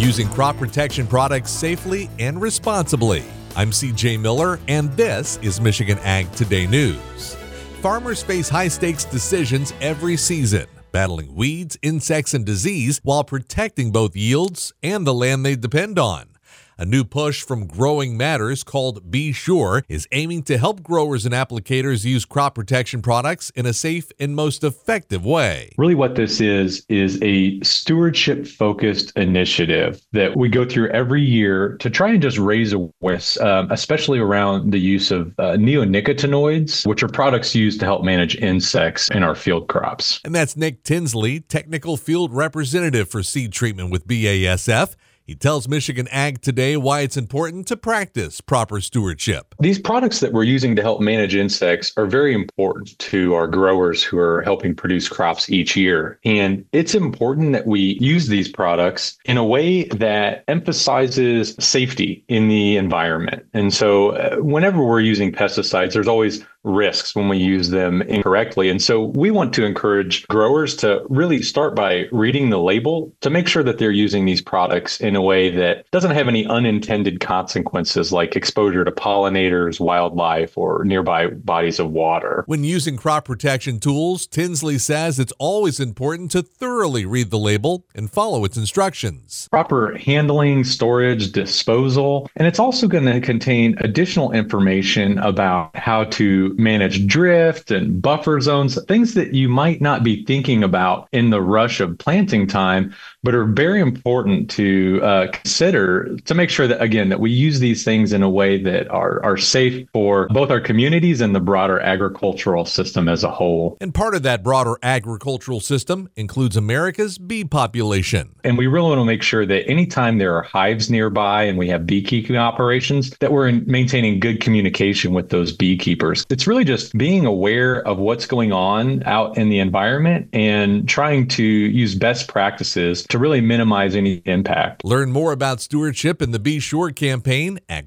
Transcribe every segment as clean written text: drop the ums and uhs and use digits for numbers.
using crop protection products safely and responsibly. I'm CJ Miller, and this is Michigan Ag Today News. Farmers face high-stakes decisions every season, battling weeds, insects, and disease while protecting both yields and the land they depend on. A new push from Growing Matters called Be Sure is aiming to help growers and applicators use crop protection products in a safe and most effective way. Really what this is a stewardship-focused initiative that we go through every year to try and just raise awareness, especially around the use of neonicotinoids, which are products used to help manage insects in our field crops. And that's Nick Tinsley, Technical Field Representative for Seed Treatment with BASF. He tells Michigan Ag Today why it's important to practice proper stewardship. These products that we're using to help manage insects are very important to our growers who are helping produce crops each year. And it's important that we use these products in a way that emphasizes safety in the environment. And so whenever we're using pesticides, there's always risks when we use them incorrectly. And so we want to encourage growers to really start by reading the label to make sure that they're using these products in a way that doesn't have any unintended consequences like exposure to pollinators, wildlife, or nearby bodies of water. When using crop protection tools, Tinsley says it's always important to thoroughly read the label and follow its instructions. Proper handling, storage, disposal, and it's also going to contain additional information about how to manage drift and buffer zones, things that you might not be thinking about in the rush of planting time, but are very important to consider to make sure that, again, that we use these things in a way that are safe for both our communities and the broader agricultural system as a whole. And part of that broader agricultural system includes America's bee population. And we really want to make sure that anytime there are hives nearby and we have beekeeping operations, that we're maintaining good communication with those beekeepers. It's really just being aware of what's going on out in the environment and trying to use best practices to really minimize any impact. Learn more about stewardship in the Be Sure campaign at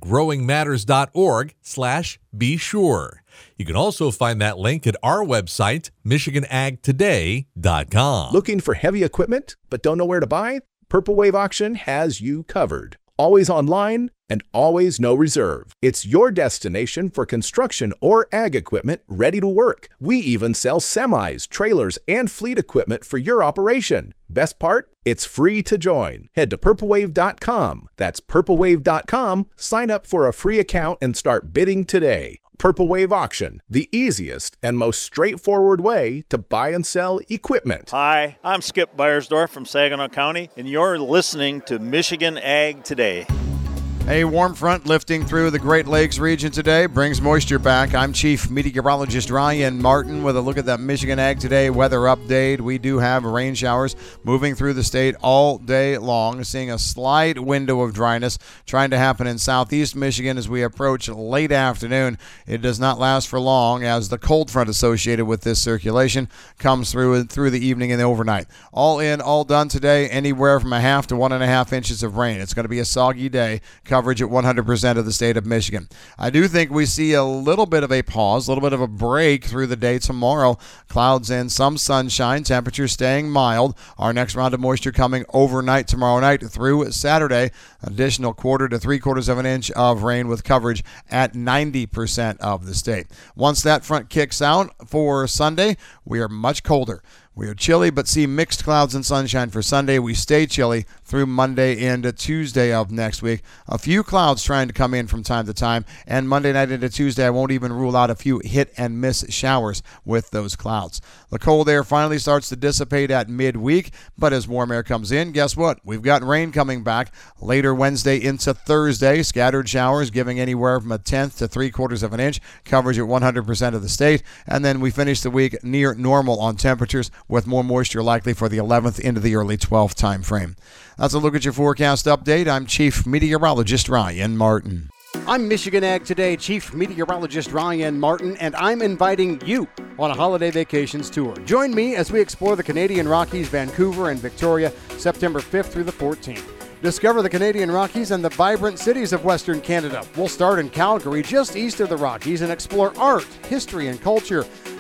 growingmatters.org/Be Sure. You can also find that link at our website, MichiganAgToday.com. Looking for heavy equipment but don't know where to buy? Purple Wave Auction has you covered. Always online and always no reserve. It's your destination for construction or ag equipment ready to work. We even sell semis, trailers, and fleet equipment for your operation. Best part? It's free to join. Head to purplewave.com. That's purplewave.com. Sign up for a free account and start bidding today. Purple Wave Auction, the easiest and most straightforward way to buy and sell equipment. Hi, I'm Skip Beiersdorf from Saginaw County, and you're listening to Michigan Ag Today. A warm front lifting through the Great Lakes region today brings moisture back. I'm Chief Meteorologist Ryan Martin with a look at that Michigan Ag Today weather update. We do have rain showers moving through the state all day long, seeing a slight window of dryness trying to happen in southeast Michigan as we approach late afternoon. It does not last for long as the cold front associated with this circulation comes through the evening and the overnight. All in, all done today, anywhere from 1/2 to 1.5 inches of rain. It's going to be a soggy day. Coverage at 100% of the state of Michigan. I do think we see a little bit of a pause, a little bit of a break through the day tomorrow. Clouds and some sunshine, temperatures staying mild. Our next round of moisture coming overnight tomorrow night through Saturday. Additional 1/4 to 3/4 of an inch of rain with coverage at 90% of the state. Once that front kicks out for Sunday, we are much colder. We are chilly, but see mixed clouds and sunshine for Sunday. We stay chilly through Monday into Tuesday of next week. A few clouds trying to come in from time to time, and Monday night into Tuesday, I won't even rule out a few hit-and-miss showers with those clouds. The cold air finally starts to dissipate at midweek, but as warm air comes in, guess what? We've got rain coming back later Wednesday into Thursday. Scattered showers giving anywhere from 1/10 to 3/4 of an inch, coverage at 100% of the state, and then we finish the week near normal on temperatures, with more moisture likely for the 11th into the early 12th time frame. That's a look at your forecast update. I'm Chief Meteorologist Ryan Martin. I'm Michigan Ag Today Chief Meteorologist Ryan Martin, and I'm inviting you on a holiday vacations tour. Join me as we explore the Canadian Rockies, Vancouver, and Victoria, September 5th through the 14th. Discover the Canadian Rockies and the vibrant cities of Western Canada. We'll start in Calgary, just east of the Rockies, and explore art, history, and culture.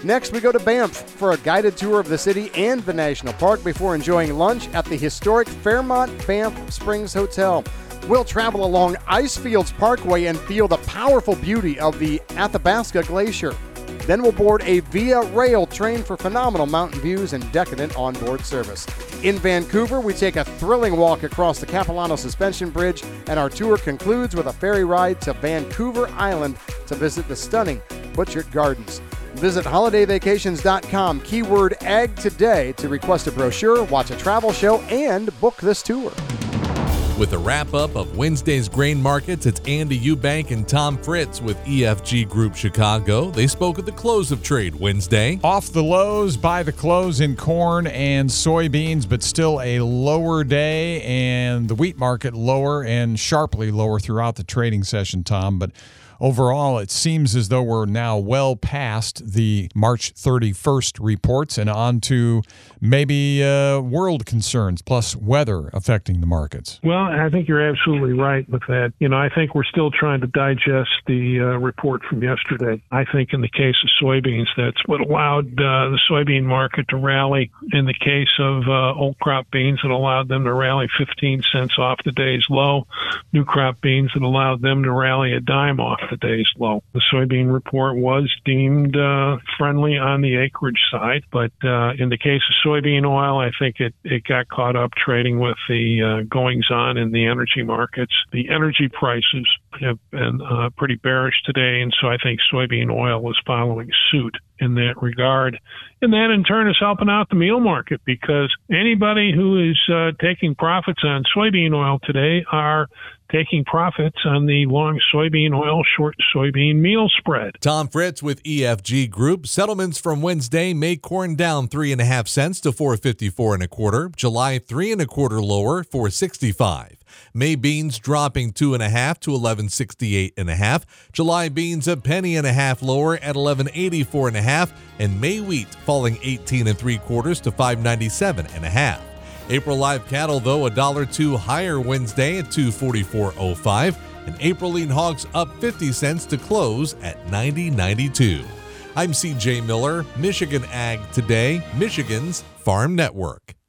Next, we go to Banff for a guided tour of the city and the national park before enjoying lunch at the historic Fairmont Banff Springs Hotel. We'll travel along Icefields Parkway and feel the powerful beauty of the Athabasca Glacier. Then we'll board a Via Rail train for phenomenal mountain views and decadent onboard service. In Vancouver, we take a thrilling walk across the Capilano Suspension Bridge, and our tour concludes with a ferry ride to Vancouver Island to visit the stunning Butchart Gardens. Visit holidayvacations.com, keyword Ag Today, to request a brochure, watch a travel show, and book this tour. With a wrap-up of Wednesday's grain markets, it's Andy Eubank and Tom Fritz with EFG Group Chicago. They spoke at the close of trade Wednesday. Off the lows by the close in corn and soybeans, but still a lower day, and the wheat market lower and sharply lower throughout the trading session, Tom. But overall, it seems as though we're now well past the March 31st reports and on to maybe world concerns plus weather affecting the markets. Well, I think you're absolutely right with that. I think we're still trying to digest the report from yesterday. I think in the case of soybeans, that's what allowed the soybean market to rally. In the case of old crop beans, it allowed them to rally 15 cents off the day's low. New crop beans, it allowed them to rally a dime off the day's low. The soybean report was deemed friendly on the acreage side, but in the case of soybean oil, I think it got caught up trading with the goings-on in the energy markets. The energy prices have been pretty bearish today, and so I think soybean oil is following suit in that regard. And that in turn is helping out the meal market, because anybody who is taking profits on soybean oil today are taking profits on the long soybean oil, short soybean meal spread. Tom Fritz with EFG Group. Settlements from Wednesday: May corn down 3.5 cents to $4.54 1/4. July 3 1/4 lower, $4.65. May beans dropping 2.5 to $11.68 1/2. July beans a penny and a half lower at $11.84 1/2, and May wheat falling 18 3/4 to $5.97 1/2. April live cattle, though, $1.02 higher Wednesday at $244.05, and April lean hogs up 50 cents to close at $90.92. I'm CJ Miller, Michigan Ag Today, Michigan's Farm Network.